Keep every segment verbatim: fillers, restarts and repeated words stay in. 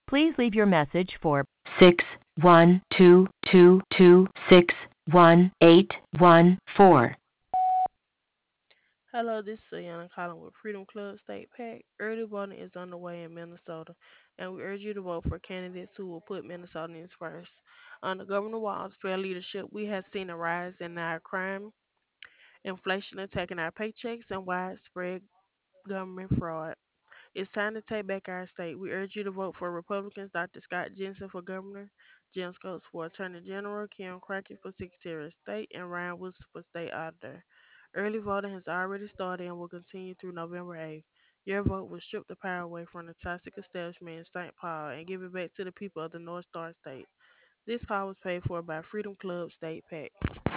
Please leave your message for six one two two two six one eight one four. Hello, this is Ayana calling with Freedom Club State PAC. Early voting is underway in Minnesota, and we urge you to vote for candidates who will put Minnesotans first. Under Governor Walz's fair leadership, we have seen a rise in our crime, inflation attacking our paychecks, and widespread government fraud. It's time to take back our state. We urge you to vote for Republicans, Doctor Scott Jensen for governor, Jim Scopes for attorney general, Kim Crockett for secretary of state, and Ryan Wilson for state auditor. Early voting has already started and will continue through November eighth. Your vote will strip the power away from the toxic establishment in Saint Paul and give it back to the people of the North Star State. This call was paid for by Freedom Club State PAC.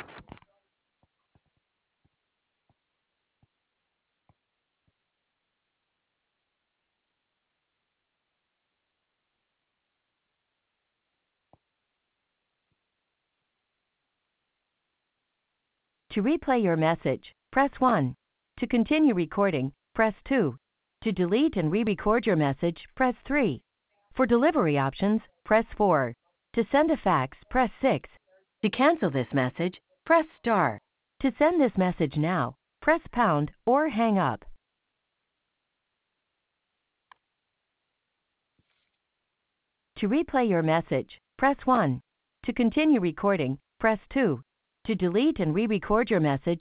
To replay your message, press one. To continue recording, press two. To delete and re-record your message, press three. For delivery options, press four. To send a fax, press six. To cancel this message, press star. To send this message now, press pound or hang up. To replay your message, press one. To continue recording, press two. To delete and re-record your message,